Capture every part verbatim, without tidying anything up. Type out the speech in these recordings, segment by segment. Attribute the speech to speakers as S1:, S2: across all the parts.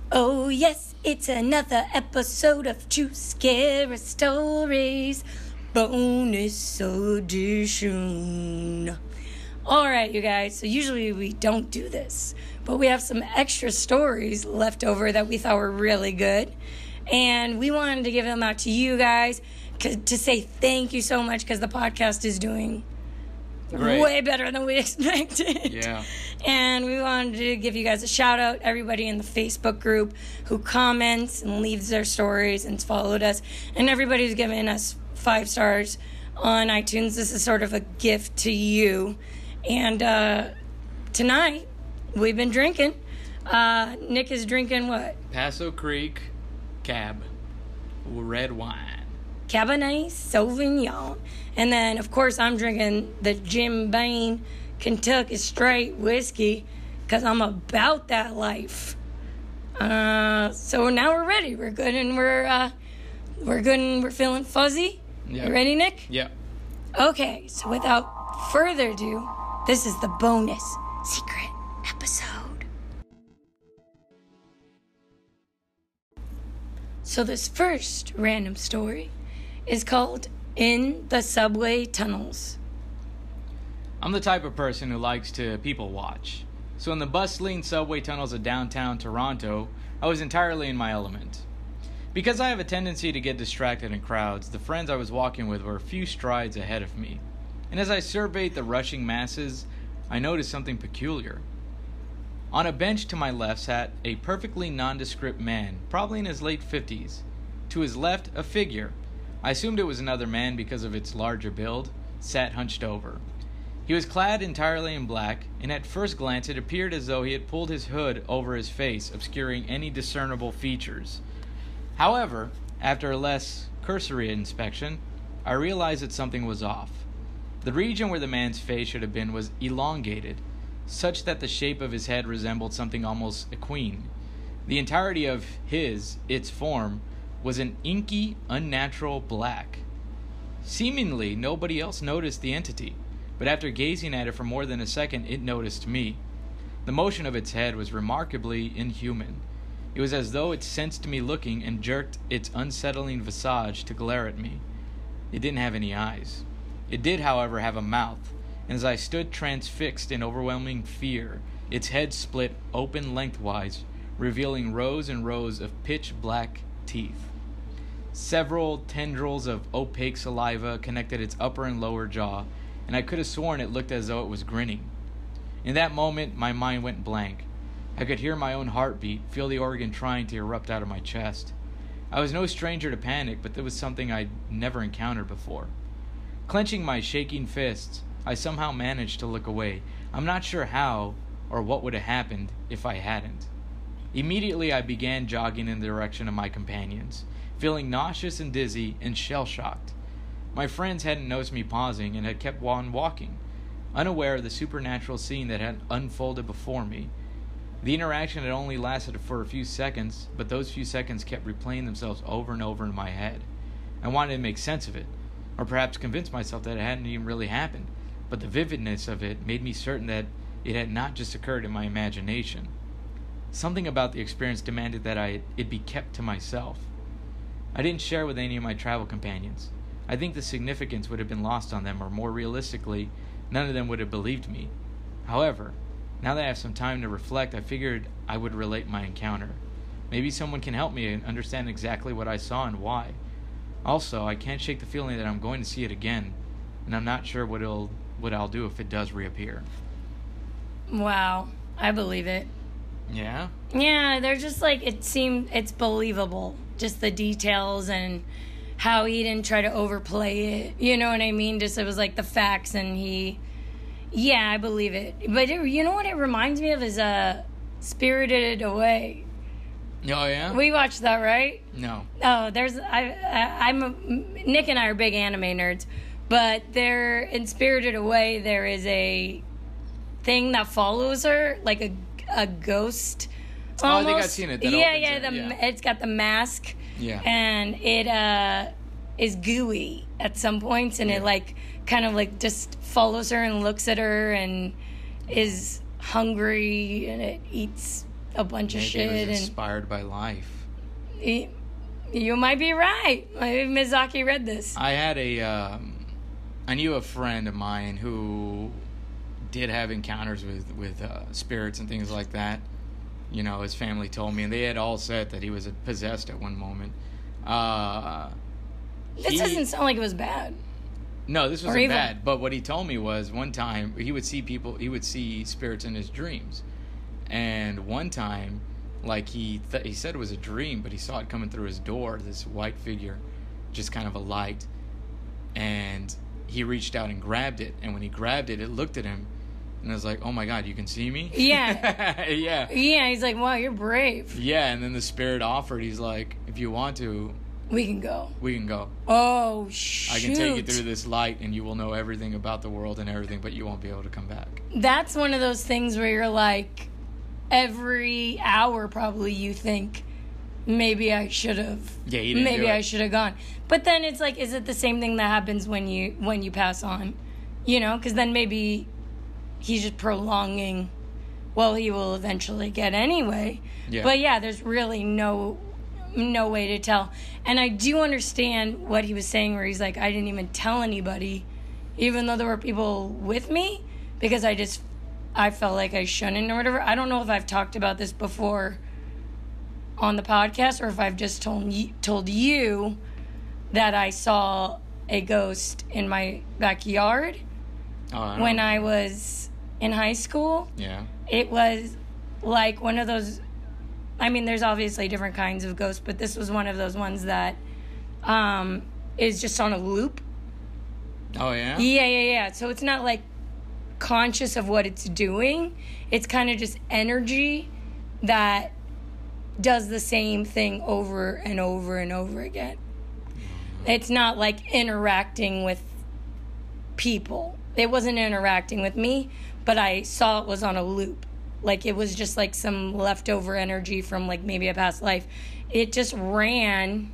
S1: Oh yes, it's another episode of True Scary Stories, bonus edition. Alright, you guys, so usually we don't do this, but we have some extra stories left over that we thought were really good, and we wanted to give them out to you guys to say thank you so much because the podcast is doing
S2: Great.
S1: way better than we expected.
S2: Yeah.
S1: And we wanted to give you guys a shout out, everybody in the Facebook group who comments and leaves their stories and followed us, and everybody who's given us five stars on iTunes. This is sort of a gift to you. And uh, tonight, we've been drinking. Uh, Nick is drinking what?
S2: Paso Creek Cab red wine.
S1: Cabernet Sauvignon. And then, of course, I'm drinking the Jim Beam Kentucky Straight Whiskey because I'm about that life. Uh, so now we're ready. We're good and we're uh, we're good and we're feeling fuzzy.
S2: Yep.
S1: You ready, Nick?
S2: Yep.
S1: Okay, so without further ado, this is the bonus secret episode. So this first random story is called In the Subway Tunnels.
S2: I'm the type of person who likes to people watch. So in the bustling subway tunnels of downtown Toronto, I was entirely in my element. Because I have a tendency to get distracted in crowds, the friends I was walking with were a few strides ahead of me. And as I surveyed the rushing masses, I noticed something peculiar. On a bench to my left sat a perfectly nondescript man, probably in his late fifties. To his left, a figure, I assumed it was another man because of its larger build, sat hunched over. He was clad entirely in black, and at first glance it appeared as though he had pulled his hood over his face, obscuring any discernible features. However, after a less cursory inspection, I realized that something was off. The region where the man's face should have been was elongated, such that the shape of his head resembled something almost equine. The entirety of his, its form, was an inky, unnatural black. Seemingly, nobody else noticed the entity, but after gazing at it for more than a second, it noticed me. The motion of its head was remarkably inhuman. It was as though it sensed me looking and jerked its unsettling visage to glare at me. It didn't have any eyes. It did, however, have a mouth, and as I stood transfixed in overwhelming fear, its head split open lengthwise, revealing rows and rows of pitch-black teeth. Several tendrils of opaque saliva connected its upper and lower jaw, and I could have sworn it looked as though it was grinning. In that moment, my mind went blank. I could hear my own heartbeat, feel the organ trying to erupt out of my chest. I was no stranger to panic, but there was something I'd never encountered before. Clenching my shaking fists, I somehow managed to look away. I'm not sure how or what would have happened if I hadn't. Immediately, I began jogging in the direction of my companions, feeling nauseous and dizzy and shell-shocked. My friends hadn't noticed me pausing and had kept on walking, unaware of the supernatural scene that had unfolded before me. The interaction had only lasted for a few seconds, but those few seconds kept replaying themselves over and over in my head. I wanted to make sense of it, or perhaps convince myself that it hadn't even really happened, but the vividness of it made me certain that it had not just occurred in my imagination. Something about the experience demanded that I it be kept to myself. I didn't share with any of my travel companions. I think the significance would have been lost on them, or more realistically, none of them would have believed me. However, now that I have some time to reflect, I figured I would relate my encounter. Maybe someone can help me understand exactly what I saw and why. Also, I can't shake the feeling that I'm going to see it again, and I'm not sure what it'll what I'll do if it does reappear.
S1: Wow, I believe it.
S2: Yeah?
S1: Yeah, they're just like, it seemed, it's believable. Just the details and how he didn't try to overplay it. You know what I mean? Just, it was like the facts and he, yeah, I believe it. But it, you know what it reminds me of is uh, Spirited Away.
S2: Oh, yeah?
S1: We watched that, right?
S2: No.
S1: Oh, there's, I, I I'm, a, Nick and I are big anime nerds. But there, in Spirited Away, there is a thing that follows her, like a a ghost. Almost.
S2: Oh, I think I've seen it. That
S1: yeah, yeah,
S2: it.
S1: the,
S2: yeah.
S1: It's got the mask.
S2: Yeah.
S1: And it uh, is gooey at some points, and
S2: yeah.
S1: it like kind of like just follows her and looks at her and is hungry, and it eats a bunch
S2: Maybe
S1: of shit.
S2: It was
S1: and
S2: inspired by life.
S1: he, you might be right. Maybe Mizaki read this.
S2: I had a, um, I knew a friend of mine who did have encounters with, with uh, spirits and things like that. You know, his family told me, and they had all said that he was possessed at one moment. Uh,
S1: This
S2: he,
S1: doesn't sound like it was bad.
S2: No, this
S1: Or
S2: wasn't
S1: evil.
S2: bad. But what he told me was one time he would see people, he would see spirits in his dreams. And one time, like he th- he said it was a dream, but he saw it coming through his door, this white figure, just kind of a light. And he reached out and grabbed it. And when he grabbed it, it looked at him. And I was like, oh my God, you can see me?
S1: Yeah.
S2: yeah.
S1: Yeah, he's like, wow, you're brave.
S2: Yeah, and then the spirit offered, he's like, if you want to,
S1: We can go.
S2: we can go.
S1: Oh, shoot.
S2: I can take you through this light and you will know everything about the world and everything, but you won't be able to come back.
S1: That's one of those things where you're like, every hour probably you think, maybe I should have.
S2: Yeah, you didn't
S1: Maybe
S2: do it.
S1: I should have gone. But then it's like, is it the same thing that happens when you when you pass on? You know, because then maybe he's just prolonging. Well, he will eventually get anyway.
S2: Yeah.
S1: But yeah, there's really no no way to tell. And I do understand what he was saying, where he's like, I didn't even tell anybody, even though there were people with me, because I just I felt like I shouldn't or whatever. I don't know if I've talked about this before on the podcast or if I've just told you, told you that I saw a ghost in my backyard
S2: Oh, I don't
S1: when
S2: know.
S1: I was in high school.
S2: Yeah.
S1: It was like one of those, I mean, there's obviously different kinds of ghosts, but this was one of those ones that um, is just on a loop.
S2: Oh, yeah?
S1: Yeah, yeah, yeah. So it's not like conscious of what it's doing. It's kind of just energy that does the same thing over and over and over again. It's not like interacting with people. It wasn't interacting with me, but I saw it was on a loop. Like it was just like some leftover energy from like maybe a past life. It just ran.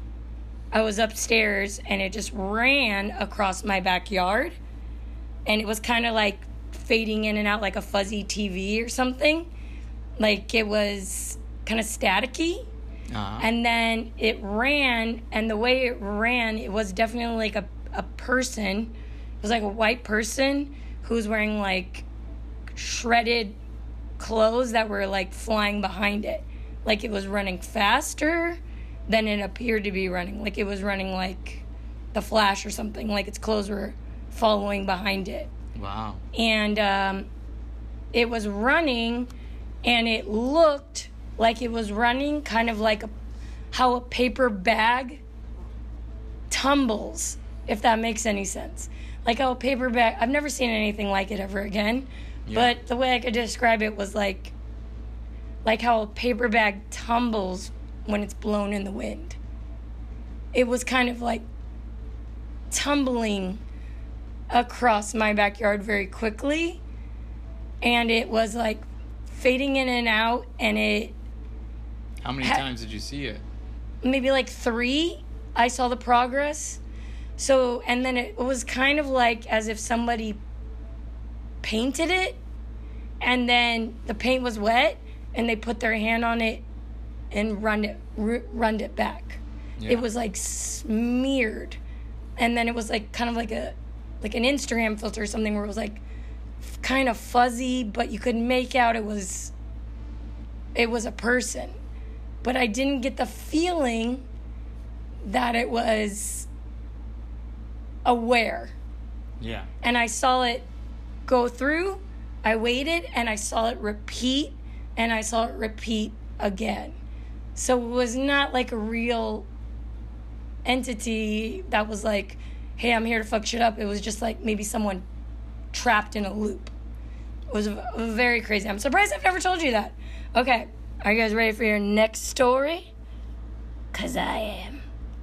S1: I was upstairs and it just ran across my backyard. And it was kind of like fading in and out like a fuzzy T V or something. Like it was kind of staticky.
S2: Uh-huh.
S1: And then it ran, and the way it ran, it was definitely like a, a person. It was like a white person who was wearing like shredded clothes that were like flying behind it. Like it was running faster than it appeared to be running. Like it was running like the Flash or something. Like its clothes were following behind it.
S2: Wow.
S1: And um, it was running, and it looked like it was running kind of like a, how a paper bag tumbles, if that makes any sense. Like how a paper bag, I've never seen anything like it ever again,
S2: Yeah.
S1: but the way I could describe it was like, like how a paper bag tumbles when it's blown in the wind. It was kind of like tumbling across my backyard very quickly, and it was like fading in and out, and it
S2: How many
S1: Ha-
S2: times did you see it?
S1: maybe like three I saw the progress. So, and then it was kind of like as if somebody painted it, and then the paint was wet, and they put their hand on it and run it r- run it back.
S2: Yeah.
S1: It was like smeared, and then it was like kind of like a like an Instagram filter or something where it was like f- kind of fuzzy, but you could make out it was it was a person. But I didn't get the feeling that it was aware.
S2: Yeah.
S1: And I saw it go through, I waited, and I saw it repeat, and I saw it repeat again. So it was not like a real entity that was like, hey, I'm here to fuck shit up. It was just like maybe someone trapped in a loop. It was v- very crazy. I'm surprised I've never told you that. Okay, are you guys ready for your next story? 'Cause I am.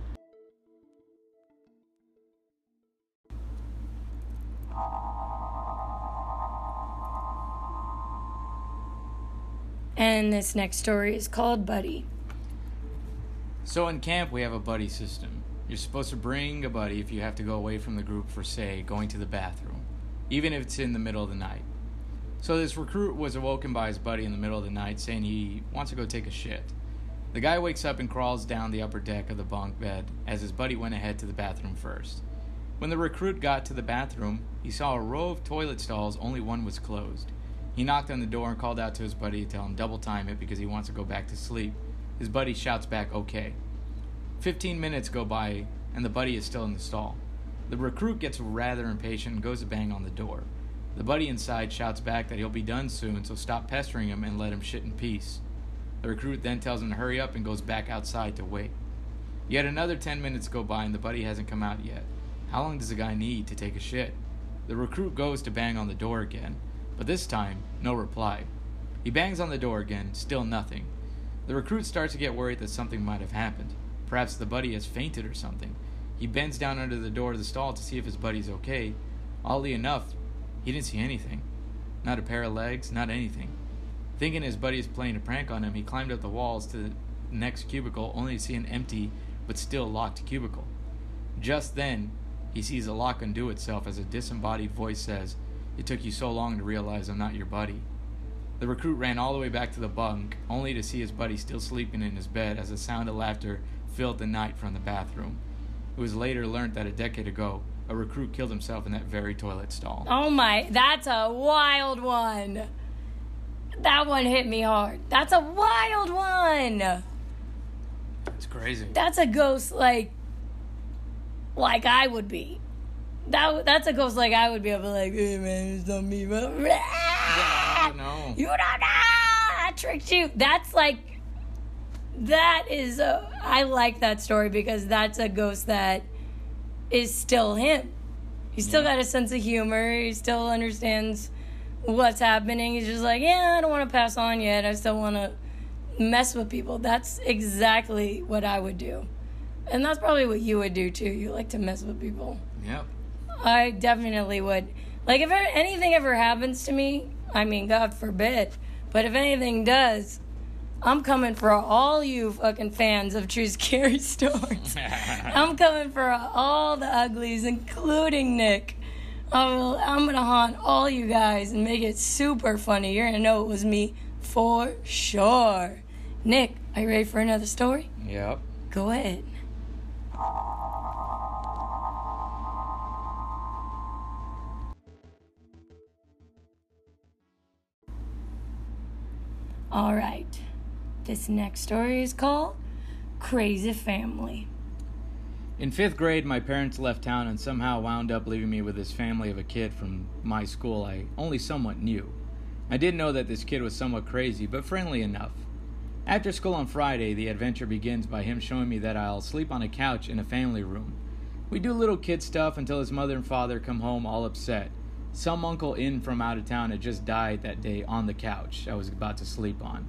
S1: And this next story is called Buddy.
S2: So in camp, we have a buddy system. You're supposed to bring a buddy if you have to go away from the group for, say, going to the bathroom, even if it's in the middle of the night. So this recruit was awoken by his buddy in the middle of the night saying he wants to go take a shit. The guy wakes up and crawls down the upper deck of the bunk bed as his buddy went ahead to the bathroom first. When the recruit got to the bathroom, he saw a row of toilet stalls, only one was closed. He knocked on the door and called out to his buddy to tell him double time it because he wants to go back to sleep. His buddy shouts back, okay. Fifteen minutes go by and the buddy is still in the stall. The recruit gets rather impatient and goes to bang on the door. The buddy inside shouts back that he'll be done soon, so stop pestering him and let him shit in peace. The recruit then tells him to hurry up and goes back outside to wait. Yet another ten minutes go by and the buddy hasn't come out yet. How long does the guy need to take a shit? The recruit goes to bang on the door again, but this time, no reply. He bangs on the door again, still nothing. The recruit starts to get worried that something might have happened. Perhaps the buddy has fainted or something. He bends down under the door of the stall to see if his buddy's okay. Oddly enough, he didn't see anything. Not a pair of legs, not anything. Thinking his buddy is playing a prank on him, he climbed up the walls to the next cubicle, only to see an empty but still locked cubicle. Just then, he sees a lock undo itself as a disembodied voice says, "It took you so long to realize I'm not your buddy." The recruit ran all the way back to the bunk, only to see his buddy still sleeping in his bed as a sound of laughter filled the night from the bathroom. It was later learned that a decade ago, a recruit killed himself in that very toilet stall.
S1: Oh my, that's a wild one. That one hit me hard. That's a wild one.
S2: It's crazy.
S1: That's a ghost like, like I would be. That That's a ghost like I would be. I'd be like, hey man, it's not me, but
S2: Yeah, I don't know.
S1: You don't know. I tricked you. That's like, that is, a, I like that story because that's a ghost that is still him. He's still
S2: Yeah.
S1: got a sense of humor. He still understands what's happening. He's just like, yeah, I don't want to pass on yet. I still want to mess with people. That's exactly what I would do. And that's probably what you would do too. You like to mess with people.
S2: Yep.
S1: I definitely would. Like, if ever, anything ever happens to me, I mean, God forbid, but if anything does, I'm coming for all you fucking fans of True Scary Stories. I'm coming for all the uglies, including Nick. I will, I'm going to haunt all you guys and make it super funny. You're going to know it was me for sure. Nick, are you ready for another story?
S2: Yep.
S1: Go ahead. All right. This next story is called Crazy Family.
S2: In fifth grade, my parents left town and somehow wound up leaving me with this family of a kid from my school I only somewhat knew. I did know that this kid was somewhat crazy, but friendly enough. After school on Friday, the adventure begins by him showing me that I'll sleep on a couch in a family room. We do little kid stuff until his mother and father come home all upset. Some uncle in from out of town had just died that day on the couch I was about to sleep on.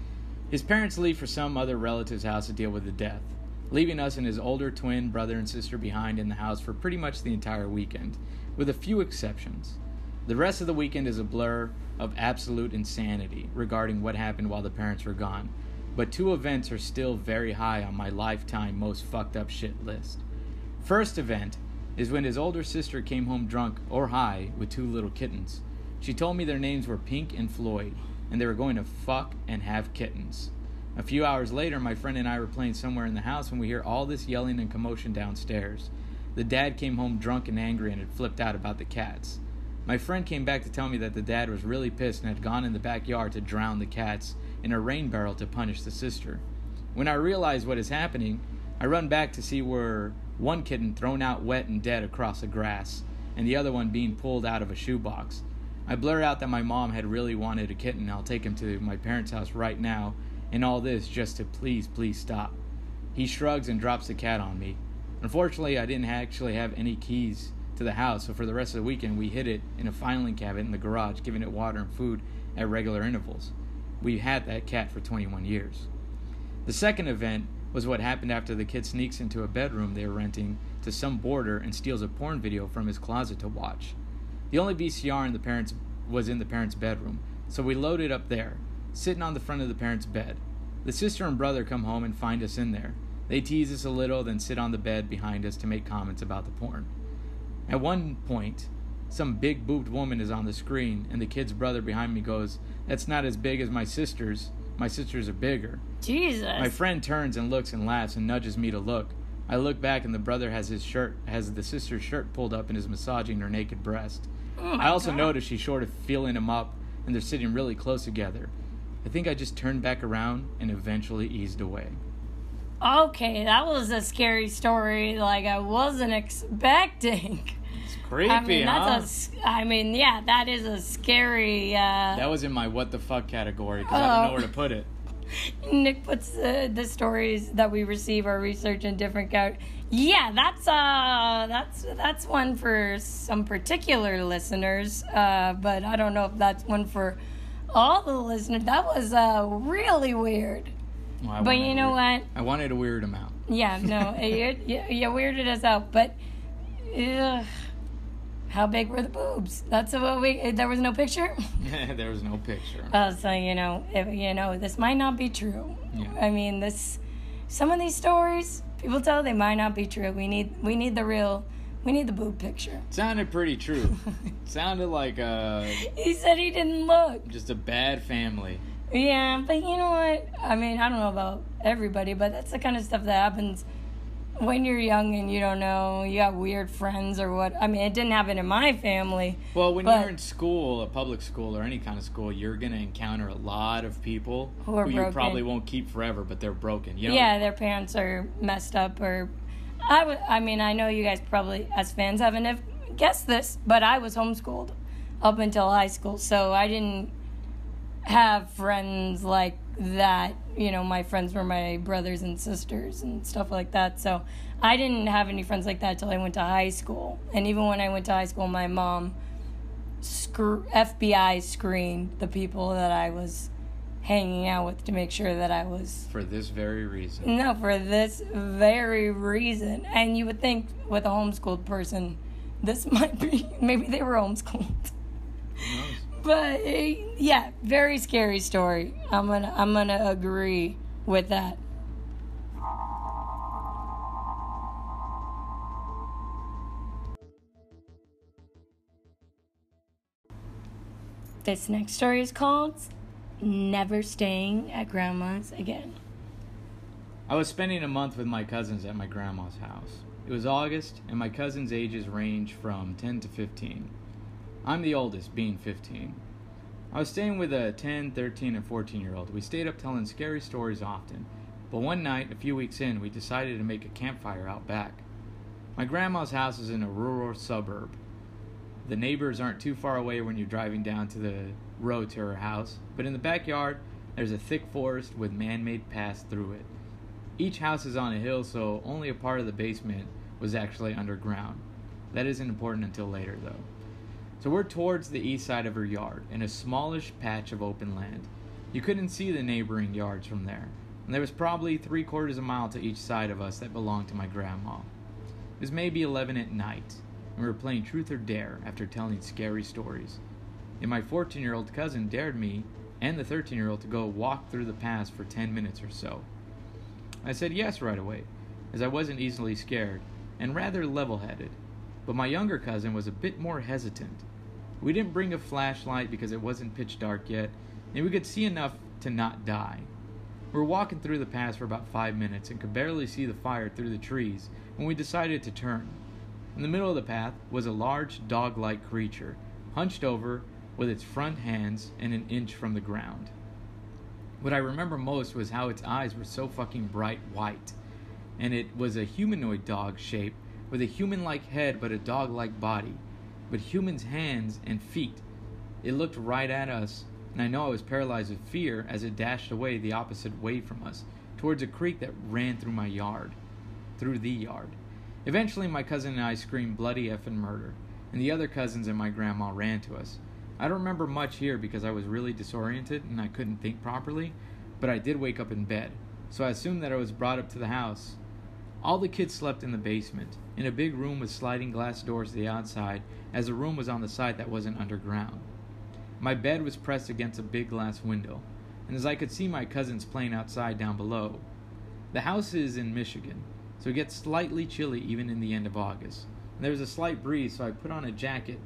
S2: His parents leave for some other relative's house to deal with the death, leaving us and his older twin brother and sister behind in the house for pretty much the entire weekend, with a few exceptions. The rest of the weekend is a blur of absolute insanity regarding what happened while the parents were gone, but two events are still very high on my lifetime most fucked up shit list. First event is when his older sister came home drunk or high with two little kittens. She told me their names were Pink and Floyd, and they were going to fuck and have kittens. A few hours later, my friend and I were playing somewhere in the house when we hear all this yelling and commotion downstairs. The dad came home drunk and angry and had flipped out about the cats. My friend came back to tell me that the dad was really pissed and had gone in the backyard to drown the cats in a rain barrel to punish the sister. When I realize what is happening, I run back to see where one kitten thrown out wet and dead across the grass, and the other one being pulled out of a shoebox. I blur out that my mom had really wanted a kitten. I'll take him to my parents' house right now, and all this just to please, please stop. He shrugs and drops the cat on me. Unfortunately, I didn't actually have any keys to the house, so for the rest of the weekend, we hid it in a filing cabinet in the garage, giving it water and food at regular intervals. We had that cat for twenty-one years. The second event was what happened after the kid sneaks into a bedroom they were renting to some boarder and steals a porn video from his closet to watch. The only V C R in the parents was in the parents' bedroom, so we loaded up there, sitting on the front of the parents' bed. The sister and brother come home and find us in there. They tease us a little, then sit on the bed behind us to make comments about the porn. At one point, some big-boobed woman is on the screen, and the kid's brother behind me goes, "That's not as big as my sister's. My sisters are bigger."
S1: Jesus.
S2: My friend turns and looks and laughs and nudges me to look. I look back, and the brother has his shirt, has the sister's shirt pulled up and is massaging her naked breast.
S1: Oh my
S2: I also
S1: God.
S2: notice she's sort of feeling him up, and they're sitting really close together. I think I just turned back around and eventually eased away.
S1: Okay, that was a scary story like I wasn't expecting.
S2: It's creepy,
S1: I mean,
S2: huh?
S1: that's a s I mean, yeah, that is a scary, uh...
S2: That was in my what the fuck category, because I didn't know
S1: Oh.
S2: where to put it.
S1: Nick puts uh, the stories that we receive our research in different categories. Yeah, that's uh, that's that's one for some particular listeners, uh, but I don't know if that's one for all the listeners. That was uh, really weird.
S2: Well, I
S1: But
S2: wanted
S1: you
S2: to
S1: know
S2: weird-
S1: what?
S2: I wanted to weird him out.
S1: Yeah, no, you, you, you weirded us out. But ugh, how big were the boobs? That's what we. There was no picture.
S2: There was no picture.
S1: Uh, so you know, if, you know, this might not be true.
S2: Yeah.
S1: I mean, this. Some of these stories people tell they might not be true. We need we need the real. We need the boob picture.
S2: Sounded pretty true. Sounded like uh,
S1: He said he didn't look.
S2: just a bad family.
S1: Yeah, but you know what? I mean, I don't know about everybody, but that's the kind of stuff that happens when you're young and you don't know. You got weird friends or what. I mean, it didn't happen in my family.
S2: Well, when
S1: But-
S2: you're in school, a public school or any kind of school, you're going to encounter a lot of people
S1: Who are
S2: you
S1: broken.
S2: probably won't keep forever, but they're broken. You know?
S1: Yeah, their parents are messed up, or I would. I mean, I know you guys probably, as fans, haven't have guessed this, but I was homeschooled up until high school, so I didn't have friends like that. You know, my friends were my brothers and sisters and stuff like that. So I didn't have any friends like that until I went to high school. And even when I went to high school, my mom, sc- F B I screened the people that I was hanging out with to make sure that I was.
S2: For this very reason.
S1: No, for this very reason. And you would think with a homeschooled person, this might be, maybe they were homeschooled.
S2: Who knows?
S1: But eh, yeah, very scary story. I'm gonna, I'm gonna agree with that. This next story is called Never Staying at Grandma's Again.
S2: I was spending a month with my cousins at my grandma's house. It was August, and my cousins' ages range from ten to fifteen. I'm the oldest, being fifteen. I was staying with a ten, thirteen, and fourteen-year-old. We stayed up telling scary stories often, but one night, a few weeks in, we decided to make a campfire out back. My grandma's house is in a rural suburb. The neighbors aren't too far away when you're driving down to the road to her house, but in the backyard, there's a thick forest with man-made paths through it. Each house is on a hill, so only a part of the basement was actually underground. That isn't important until later, though. So we're towards the east side of her yard, in a smallish patch of open land. You couldn't see the neighboring yards from there, and there was probably three quarters of a mile to each side of us that belonged to my grandma. It was maybe eleven at night, and we were playing Truth or Dare after telling scary stories. And my fourteen-year-old cousin dared me and the thirteen-year-old to go walk through the paths for ten minutes or so. I said yes right away, as I wasn't easily scared, and rather level-headed. But my younger cousin was a bit more hesitant. We didn't bring a flashlight because it wasn't pitch dark yet, and we could see enough to not die. We were walking through the paths for about five minutes and could barely see the fire through the trees when we decided to turn. In the middle of the path was a large dog-like creature, hunched over with its front hands and an inch from the ground. What I remember most was how its eyes were so fucking bright white, and it was a humanoid dog shape with a human-like head but a dog-like body, but humans' hands and feet. It looked right at us, and I know I was paralyzed with fear as it dashed away the opposite way from us, towards a creek that ran through my yard, through the yard. Eventually, my cousin and I screamed bloody effing murder, and the other cousins and my grandma ran to us. I don't remember much here because I was really disoriented and I couldn't think properly, but I did wake up in bed, so I assumed that I was brought up to the house. All the kids slept in the basement, in a big room with sliding glass doors to the outside, as the room was on the side that wasn't underground. My bed was pressed against a big glass window, and as I could see my cousins playing outside down below. The house is in Michigan, so it gets slightly chilly even in the end of August. And there was a slight breeze, so I put on a jacket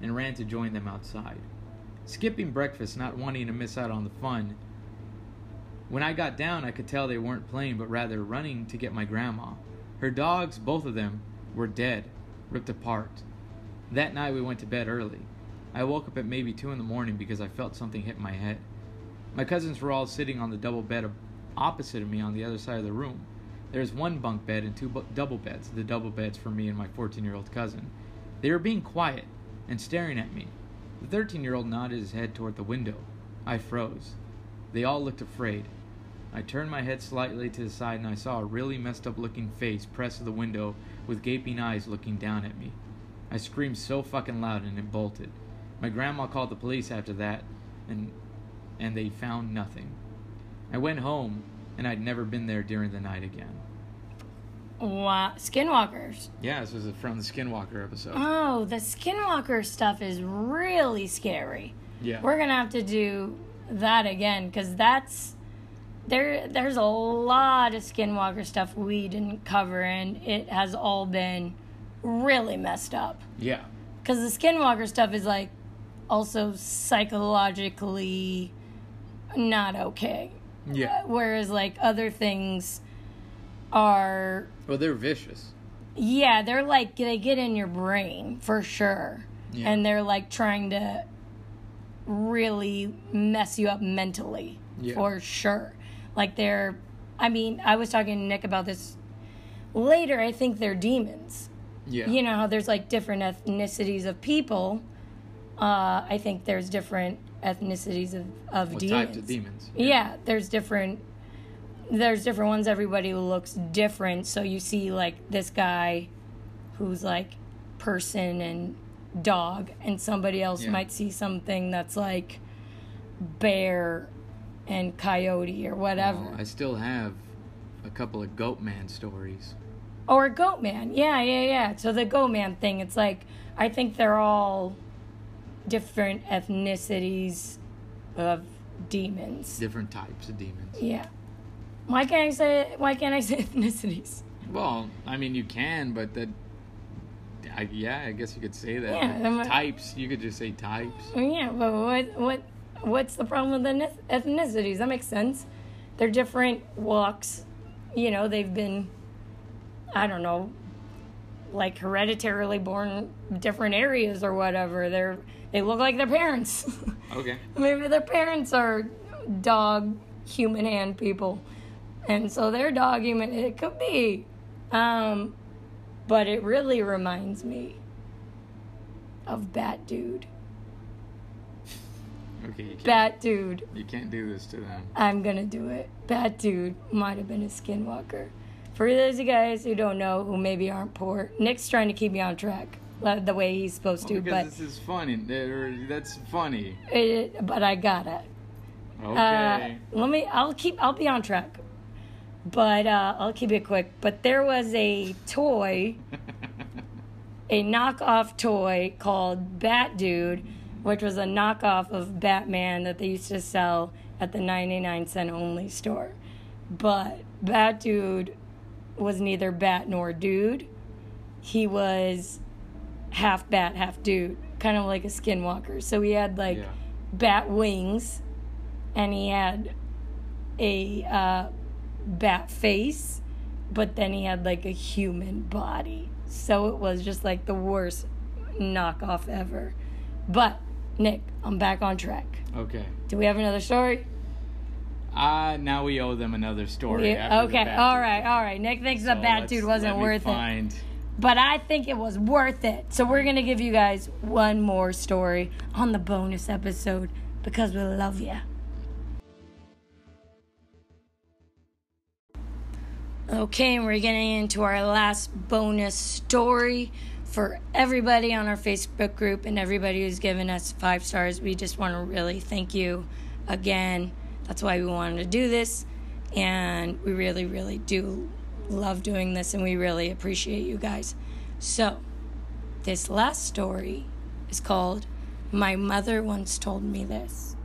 S2: and ran to join them outside. Skipping breakfast, not wanting to miss out on the fun. When I got down, I could tell they weren't playing, but rather running to get my grandma. Her dogs, both of them, were dead, ripped apart. That night we went to bed early. I woke up at maybe two in the morning because I felt something hit my head. My cousins were all sitting on the double bed opposite of me on the other side of the room. There's one bunk bed and two bu- double beds, the double beds for me and my fourteen-year-old cousin. They were being quiet and staring at me. The thirteen-year-old nodded his head toward the window. I froze. They all looked afraid. I turned my head slightly to the side and I saw a really messed up looking face pressed to the window with gaping eyes looking down at me. I screamed so fucking loud and it bolted. My grandma called the police after that and and they found nothing. I went home and I'd never been there during the night again.
S1: Wow. Skinwalkers.
S2: Yeah, this was from the Skinwalker episode.
S1: Oh, the Skinwalker stuff is really scary.
S2: Yeah.
S1: We're going to have to do that again because that's... There, there's a lot of Skinwalker stuff we didn't cover, and it has all been really messed up.
S2: Yeah.
S1: Because the Skinwalker stuff is, like, also psychologically not okay.
S2: Yeah.
S1: Whereas, like, other things are...
S2: Well, they're vicious.
S1: Yeah, they're, like, they get in your brain, for sure.
S2: Yeah.
S1: And they're, like, trying to really mess you up mentally,
S2: yeah.
S1: for sure. Like, they're... I mean, I was talking to Nick about this later. I think they're demons.
S2: Yeah.
S1: You know how there's, like, different ethnicities of people. Uh, I think there's different ethnicities of, of
S2: what
S1: demons.
S2: Types of demons.
S1: Yeah. yeah, there's different... There's different ones. Everybody looks different. So you see, like, this guy who's, like, person and dog. And somebody else
S2: yeah.
S1: might see something that's, like, bear and coyote or whatever.
S2: Well, I still have a couple of Goat Man stories.
S1: Or Goat Man. Yeah, yeah, yeah. So the Goat Man thing, it's like, I think they're all different ethnicities of demons.
S2: Different types of demons.
S1: Yeah. Why can't I say, why can't I say ethnicities?
S2: Well, I mean, you can, but that, I, yeah, I guess you could say that.
S1: Yeah,
S2: Like, types, you could just say types.
S1: Yeah, but what, what, what's the problem with the ethnicities? That makes sense. They're different walks. You know, they've been, I don't know, like hereditarily born different areas or whatever. They're, they look like their parents.
S2: Okay.
S1: Maybe their parents are dog, human hand people. And so they're dog human. It could be. Um, but it really reminds me of Bat Dude.
S2: Okay, you can't,
S1: Bat Dude.
S2: you can't do this to them.
S1: I'm going to do it. Bat Dude might have been a skinwalker. For those of you guys who don't know, who maybe aren't poor, Nick's trying to keep me on track the way he's supposed
S2: Well,
S1: to.
S2: because
S1: But
S2: this is funny. That's funny.
S1: it, but I got it.
S2: Okay.
S1: Uh, let me. I'll keep. I'll be on track. But uh, I'll keep it quick. But there was a toy, a knockoff toy called Bat Dude, which was a knockoff of Batman that they used to sell at the ninety-nine cent only store. But Bat Dude was neither bat nor dude. He was half bat, half dude, kind of like a skinwalker. So he had like
S2: Yeah.
S1: bat wings, and he had a uh, bat face, but then he had like a human body. So it was just like the worst knockoff ever. But Nick, I'm back on track.
S2: Okay.
S1: Do we have another story?
S2: Uh, now we owe them another story.
S1: Yeah,
S2: after the
S1: okay,
S2: Bat
S1: all
S2: Dude.
S1: right, all right. Nick thinks the
S2: So
S1: Bat
S2: let's-
S1: Dude wasn't
S2: let me
S1: worth it.
S2: find...
S1: But I think it was worth it. So we're going to give you guys one more story on the bonus episode because we love you. Okay, and we're getting into our last bonus story for everybody on our Facebook group and everybody who's given us five stars. We just want to really thank you again. That's why we wanted to do this. And we really, really do love doing this, and we really appreciate you guys. So, this last story is called My Mother Once Told Me This.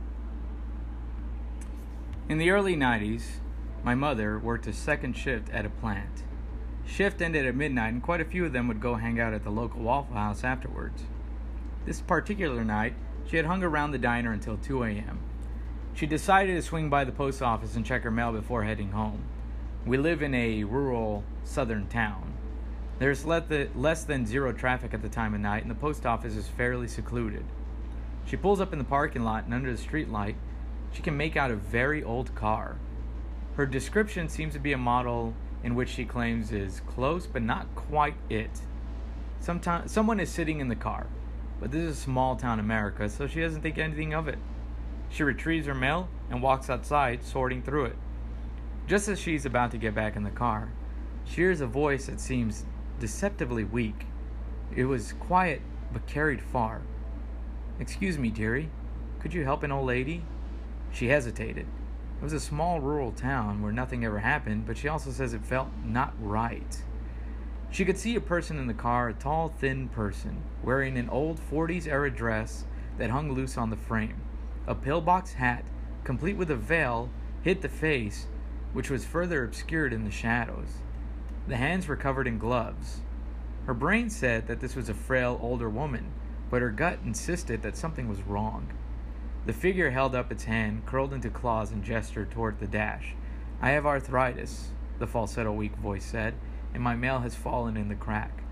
S2: In the early nineties, my mother worked a second shift at a plant. Shift ended at midnight, and quite a few of them would go hang out at the local Waffle House afterwards. This particular night, she had hung around the diner until two a.m. She decided to swing by the post office and check her mail before heading home. We live in a rural southern town. There's less than zero traffic at the time of night, and the post office is fairly secluded. She pulls up in the parking lot, and under the street light, she can make out a very old car. Her description seems to be a model in which she claims is close but not quite it. Sometime, someone is sitting in the car, but this is small town America, so she doesn't think anything of it. She retrieves her mail and walks outside, sorting through it. Just as she's about to get back in the car, she hears a voice that seems deceptively weak. It was quiet but carried far. "Excuse me, dearie, could you help an old lady?" She hesitated. It was a small rural town where nothing ever happened, but she also says it felt not right. She could see a person in the car, a tall, thin person, wearing an old forties-era dress that hung loose on the frame. A pillbox hat, complete with a veil, hid the face, which was further obscured in the shadows. The hands were covered in gloves. Her brain said that this was a frail, older woman, but her gut insisted that something was wrong. The figure held up its hand, curled into claws, and gestured toward the dash. "I have arthritis," the falsetto weak voice said, "and my mail has fallen in the crack."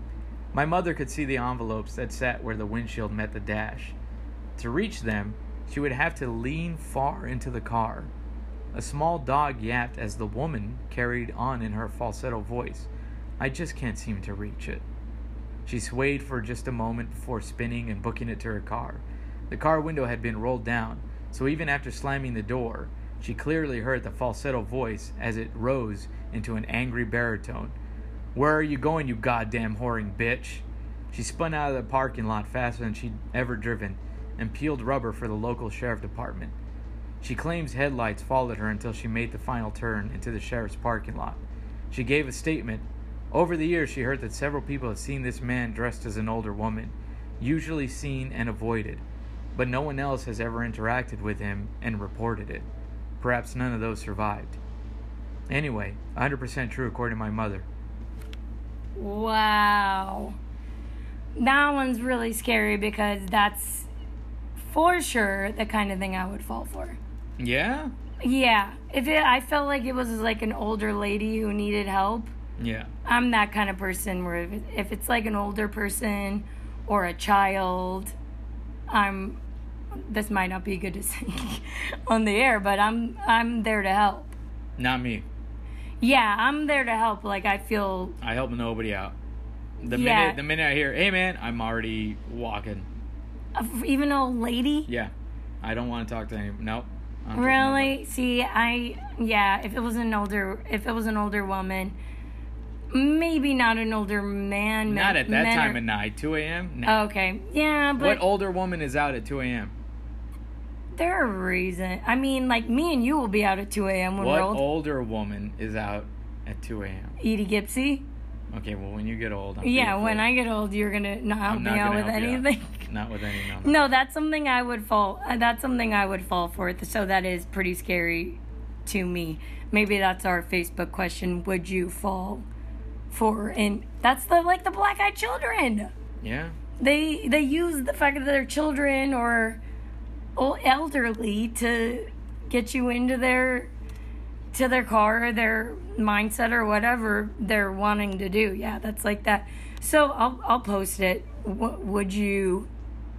S2: My mother could see the envelopes that sat where the windshield met the dash. To reach them, she would have to lean far into the car. A small dog yapped as the woman carried on in her falsetto voice. "I just can't seem to reach it." She swayed for just a moment before spinning and booking it to her car. The car window had been rolled down, so even after slamming the door, she clearly heard the falsetto voice as it rose into an angry baritone. "Where are you going, you goddamn whoring bitch?" She spun out of the parking lot faster than she'd ever driven and peeled rubber for the local sheriff department. She claims headlights followed her until she made the final turn into the sheriff's parking lot. She gave a statement. Over the years, she heard that several people had seen this man dressed as an older woman, usually seen and avoided, but no one else has ever interacted with him and reported it. Perhaps none of those survived. Anyway, one hundred percent true according to my mother.
S1: Wow. That one's really scary because that's for sure the kind of thing I would fall for.
S2: Yeah?
S1: Yeah. If it, I felt like it was like an older lady who needed help.
S2: Yeah.
S1: I'm that kind of person where if, it, if it's like an older person or a child, I'm, this might not be good to say on the air, but I'm I'm there to help.
S2: Not me.
S1: Yeah, I'm there to help. Like, I feel...
S2: I help nobody out. The
S1: yeah.
S2: minute the minute I hear, "Hey man," I'm already walking.
S1: Uh, even an old lady?
S2: Yeah. I don't want to talk to anyone. Nope.
S1: Really? See, I... Yeah, if it was an older... If it was an older woman... Maybe not an older man.
S2: Not
S1: men,
S2: at that time
S1: are,
S2: of night. two a.m.? No.
S1: Okay. Yeah, but...
S2: What older woman is out at two a.m.?
S1: There are reasons. I mean, like, me and you will be out at two a.m. when
S2: what
S1: we're old.
S2: What older woman is out at two a.m.?
S1: Edie Gipsy.
S2: Okay, well, when you get old... I'm
S1: yeah, when I get old, you're going to not help me out with anything.
S2: Out. Not with any... No,
S1: no, that's something I would fall... That's something I would fall for. So that is pretty scary to me. Maybe that's our Facebook question. Would you fall... for and that's the like the black-eyed children.
S2: Yeah.
S1: They they use the fact that they're children or old elderly to get you into their to their car or their mindset or whatever they're wanting to do. Yeah, that's like that. So I'll I'll post it. W- would you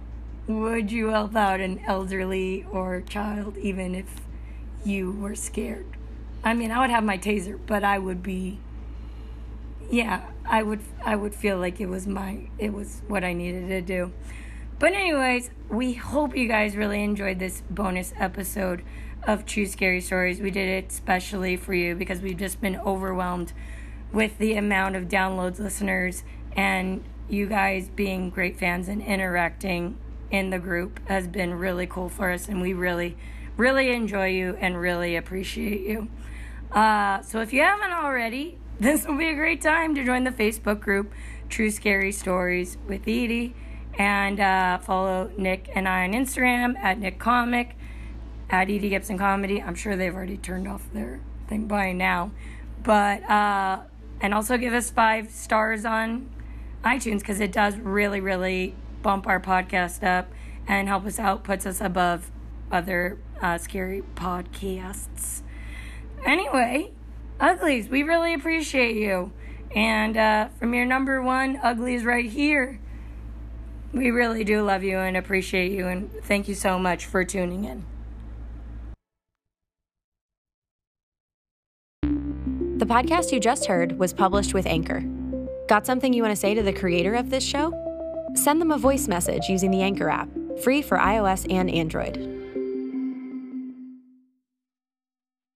S1: would you help out an elderly or child even if you were scared? I mean, I would have my taser, but I would be Yeah, I would I would feel like it was my it was what I needed to do. But anyways, we hope you guys really enjoyed this bonus episode of True Scary Stories. We did it specially for you because we've just been overwhelmed with the amount of downloads, listeners, and you guys being great fans and interacting in the group has been really cool for us, and we really, really enjoy you and really appreciate you. Uh, so if you haven't already, this will be a great time to join the Facebook group, True Scary Stories with Edie, and uh, follow Nick and I on Instagram at Nick Comic, at Edie Gibson Comedy. I'm sure they've already turned off their thing by now. But, uh, and also give us five stars on iTunes because it does really, really bump our podcast up and help us out, puts us above other uh, scary podcasts. Anyway, Uglies, we really appreciate you. And uh, from your number one, Uglies right here, we really do love you and appreciate you. And thank you so much for tuning in.
S3: The podcast you just heard was published with Anchor. Got something you want to say to the creator of this show? Send them a voice message using the Anchor app, free for iOS and Android.